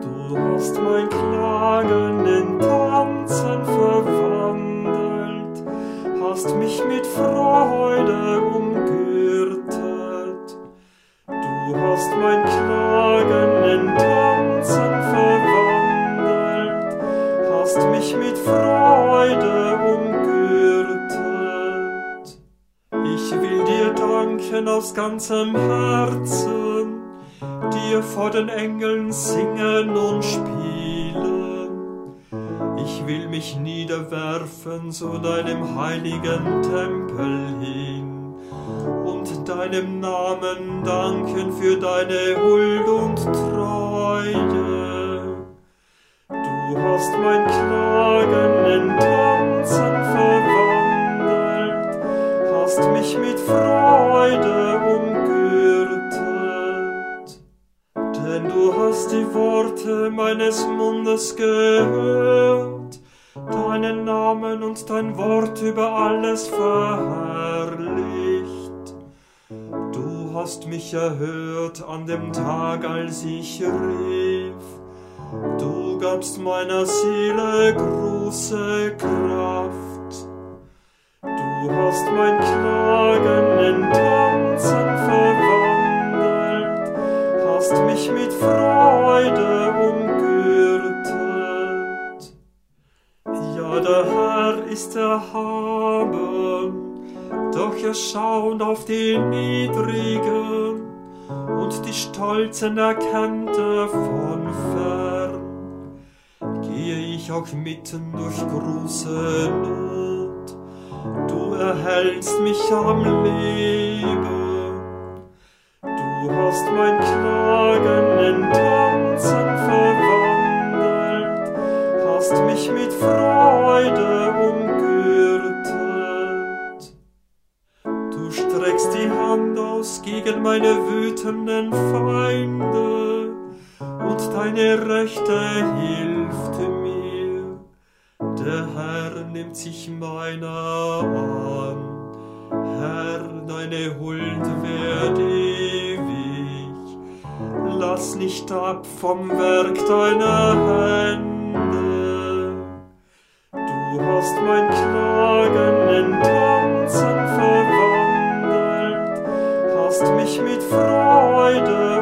Du hast mein Klagen in Tanzen verwandelt, hast mich mit Freude umgürtet. Du hast mein Klagen in Tanzen verwandelt, hast mich mit Freude umgürtet. Ich will dir danken aus ganzem Herzen, dir vor den Engeln singen und spielen. Ich will mich niederwerfen zu deinem heiligen Tempel hin und deinem Namen danken für deine Huld und Treue. Du hast mein Klagen in Tanzen verwandelt, hast mich mit Freude umgürtet. Denn du hast die Worte meines Mundes gehört, deinen Namen und dein Wort über alles verherrlicht. Du hast mich erhört an dem Tag, als ich rief. Du gabst meiner Seele große Kraft. Du hast mein Klagen in Tanzen verwandelt, hast mich mit Freude umgürtet. Ja, der Herr ist erhaben, doch er schaut auf die Niedrigen und die Stolzen erkennt er von fern. Gehe ich auch mitten durch große Not, du erhältst mich am Leben. Du hast mein Klagen in Tanzen verwandelt, hast mich mit Freude umgürtet. Du streckst die Hand aus gegen meine wütenden Feinde, und deine Rechte hilft mir. Der Herr nimmt sich meiner an. Herr, deine Huld währt ewig. Lass nicht ab vom Werk deiner Hände. Du hast mein Klagen in Tanzen verwandelt, hast mich mit Freude